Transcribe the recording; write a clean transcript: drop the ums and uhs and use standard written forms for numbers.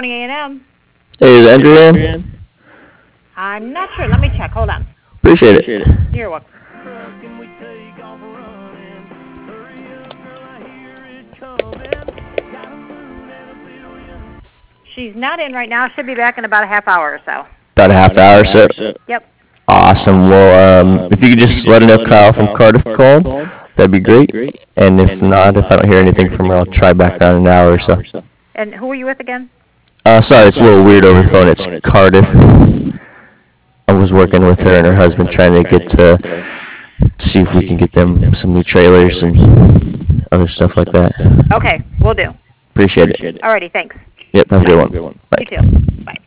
morning, A&M. Hey, is Andrew in? I'm not sure. Let me check. Hold on. Appreciate it. You're welcome. She's not in right now. She'll be back in about a half hour or so. About a half hour, so. Yep. Awesome. Well, if you could just let her know Kyle from Cardiff called, that'd be great. And if not, if I don't hear anything from her, I'll try back around an hour or so. And who are you with again? Sorry, it's a little weird over the phone. It's Cardiff. I was working with her and her husband trying to get to see if we can get them some new trailers and other stuff like that. Okay, we'll do. Appreciate it. Alrighty, thanks. Yep, have a good one. Bye. You too. Bye.